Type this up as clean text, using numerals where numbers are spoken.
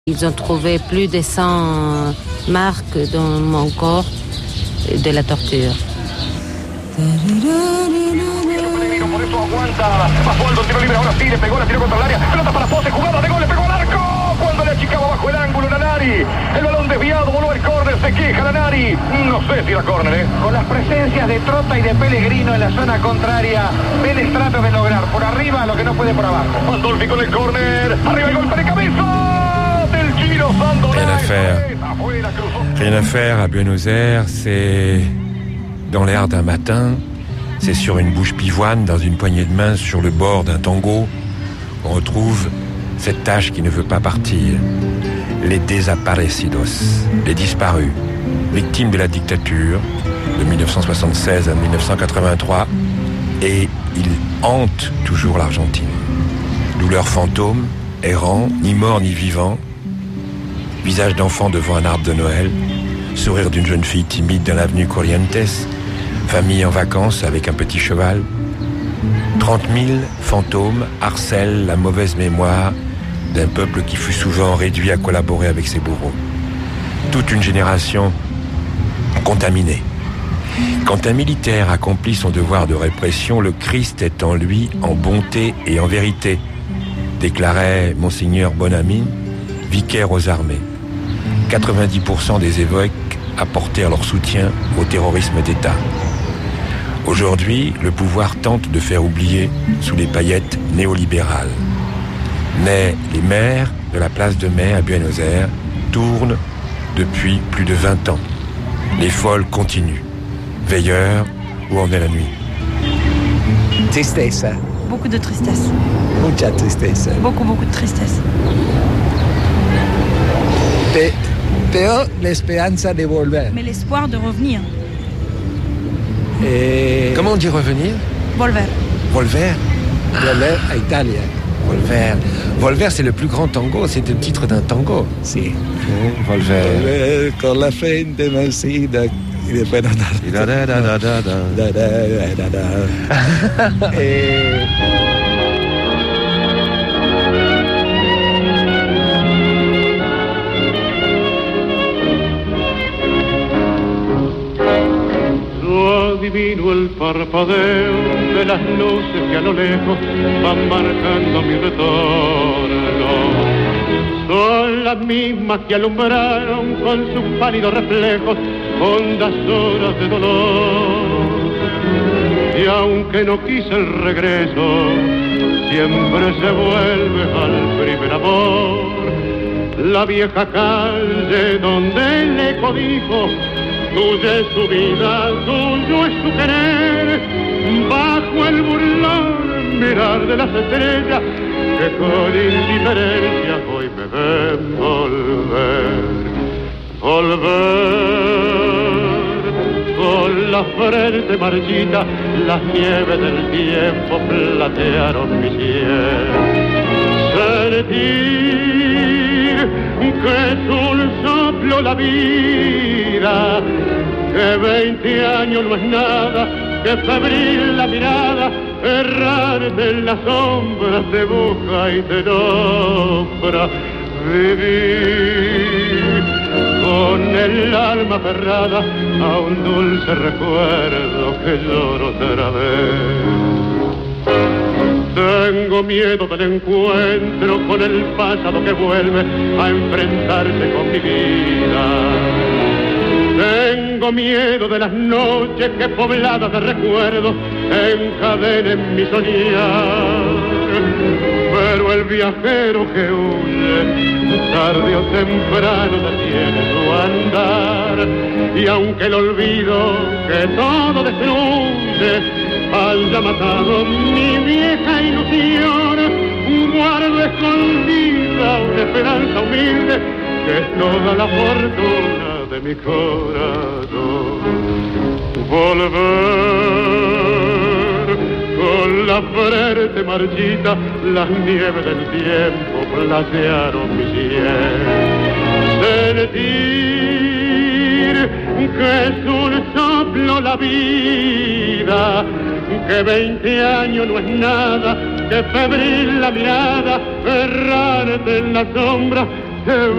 Ils ont trouvé plus de 100 marques dans mon corps de la torture. Por eso aguanta. Basualdo, tiro libre, ahora sí, le pegó, la tiró contra el área. Pelota para Pose, jugada de gol, le pegó al arco. Cuando le achicaba bajo el ángulo Lanari. El balón desviado, voló el córner, se queja Lanari. No sé si era córner, Con las presencias de Trota y de Pellegrino en la zona contraria, Vélez trata de lograr por arriba lo que no puede por abajo. Pandolfi con el córner. Arriba el golpe de cabeza del Giro Sandonay. Rien à faire à Buenos Aires, c'est dans l'air d'un matin, c'est sur une bouche pivoine, dans une poignée de main, sur le bord d'un tango, on retrouve cette tâche qui ne veut pas partir. Les desaparecidos, les disparus, victimes de la dictature de 1976 à 1983, et ils hantent toujours l'Argentine. Douleur fantôme, errant, ni mort ni vivant, visage d'enfant devant un arbre de Noël, sourire d'une jeune fille timide dans l'avenue Corrientes, famille en vacances avec un petit cheval. 30 000 fantômes harcèlent la mauvaise mémoire d'un peuple qui fut souvent réduit à collaborer avec ses bourreaux. Toute une génération contaminée. Quand un militaire accomplit son devoir de répression, le Christ est en lui en bonté et en vérité, déclarait Monseigneur Bonamy, vicaire aux armées. 90% des évêques apportèrent leur soutien au terrorisme d'État. Aujourd'hui, le pouvoir tente de faire oublier sous les paillettes néolibérales. Mais les maires de la place de Mai à Buenos Aires tournent depuis plus de 20 ans. Les folles continuent. Veilleurs, où en est la nuit? Tristeza. Beaucoup de tristesse. Mucha tristeza. Beaucoup de tristesse. Pero la esperanza de volver. Mais l'espoir de revenir. Comment on dit revenir? Volver. Volver? Volver a Italia. Volver. Volver, c'est le plus grand tango, c'est le titre d'un tango. Sí. Volver. Volver con la frente marcida. Y después Adivino el parpadeo de las luces que a lo lejos van marcando mi retorno. Son las mismas que alumbraron con sus pálidos reflejos hondas horas de dolor. Y aunque no quise el regreso, siempre se vuelve al primer amor. La vieja calle donde el eco dijo: tuya es su vida, tuyo es su querer, bajo el burlón mirar de las estrellas que con indiferencia hoy me ven volver. Volver con la frente marchita, las nieves del tiempo platearon mi piel. Sentir que es un soplo la vida, que 20 años no es nada, que febril la mirada, errarte en las sombras te busca y te nombra. Vivir con el alma aferrada a un dulce recuerdo que lloro otra vez. Tengo miedo del encuentro con el pasado que vuelve a enfrentarse con mi vida. Tengo miedo de las noches que pobladas de recuerdos encadenen mi soñar. Pero el viajero que huye, tarde o temprano detiene su andar. Y aunque el olvido que todo destruye haya matado mi vieja ilusión, guardo escondida una esperanza humilde que es toda la fortuna de mi corazón. Volver con la frente marchita, las nieves del tiempo platearon mi piel. Sentir que es un soplo la vida, que 20 años no es nada, que febril la mirada, errarte en la sombra,